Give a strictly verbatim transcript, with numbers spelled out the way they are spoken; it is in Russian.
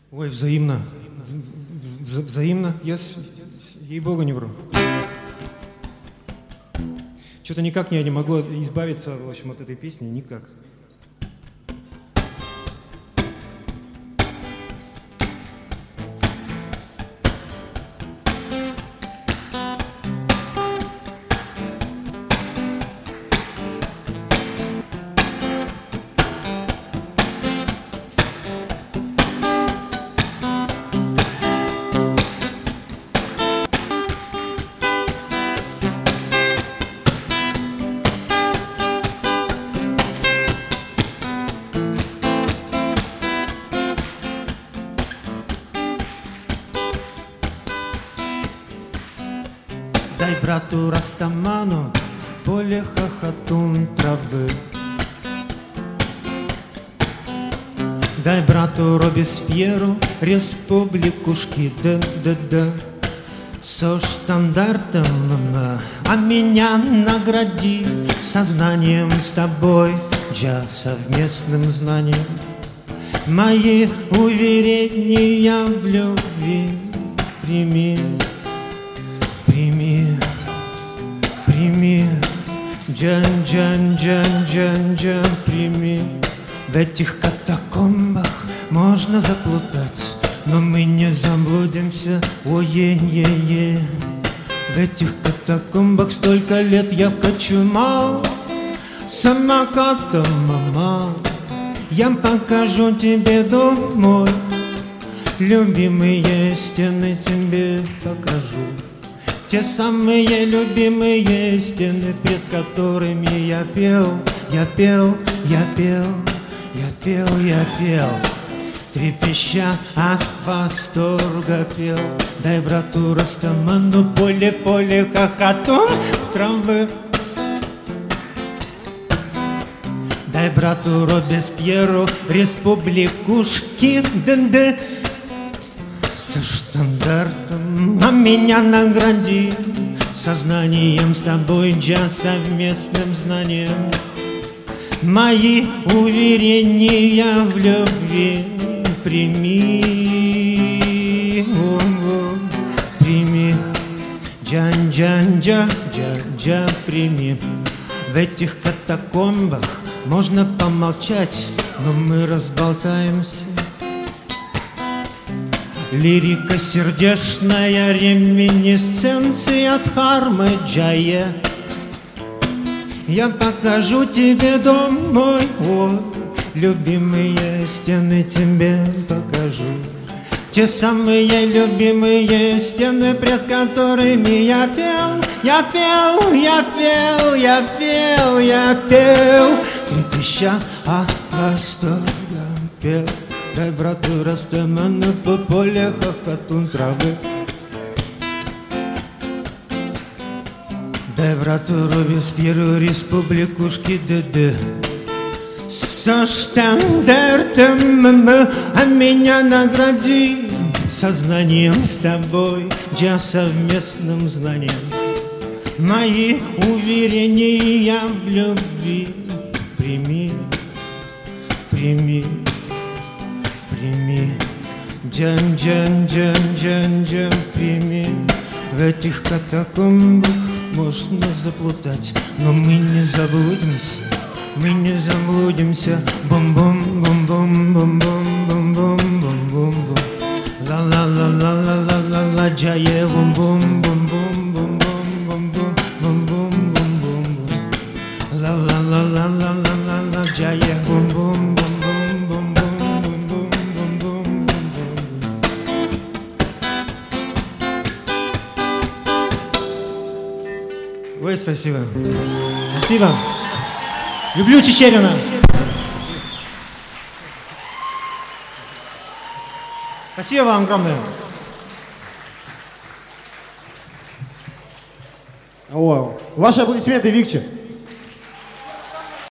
Ой, взаимно. Вза взаимно. Я, с... ей-богу, не вру. Что-то никак я не могу избавиться, в общем, от этой песни. Никак. Дай брату Растаману поле хохотун травы. Дай брату Робеспьеру республикушки, да-да-да, со штандартом, а меня награди сознанием с тобой, джа, совместным знанием. Мои уверения в любви прими. Прими, прими, джан, джан, джан, джан, джан, прими. В этих катакомбах можно заплутать, но мы не заблудимся, ой-е-е-е. В этих катакомбах столько лет я кочумал самокатом, мама. Я покажу тебе дом мой, любимые стены тебе покажу. Те самые любимые стены, пред которыми я пел, я пел, я пел, я пел, я пел, трепеща от восторга пел. Дай брату Растаману поле, поле, хохотун травы. Дай брату Робеспьеру республикушки, да-да, со штандартом, а меня награди сознанием с тобой, джаз, совместным знанием. Мои уверения в любви прими, о-о, прими, джан-джан-джа-джа-джа, прими. В этих катакомбах можно помолчать, но мы разболтаемся. Лирика сердечная, реминисценция от Хармы Джая. Я покажу тебе дом мой, о, любимые стены тебе покажу. Те самые любимые стены, пред которыми я пел, я пел, я пел, я пел, я пел, трепеща от восторга пел. Дай брату Растаману по поле хохотун травы. Дай брату Робеспьеру республикушки, да-да, со штандартом, а меня награди сознанием с тобой, джаз, совместным знанием. Мои уверения в любви прими, прими, прими, джан, джан, джан, джан, джан, прими. В этих катакомбах можно заплутать, но мы не заблудимся, мы не заблудимся. Бум-бум, бум-бум, бум-бум, бум-бум, бум-бум, ла-ла-ла-ла-ла-ла-ла-ла, джае, бум-бум, бум-бум, бум-бум, бум-бум, бум-бум, бум-бум, ла-ла-ла-ла-ла-ла-ла-ла, джае, бум-бум, бум-бум, бум-бум, бум-бум, бум-бум, бум-бум. Ой, спасибо. Спасибо. Люблю Чичерина. Спасибо вам огромное. О, ваши аплодисменты, Викчи.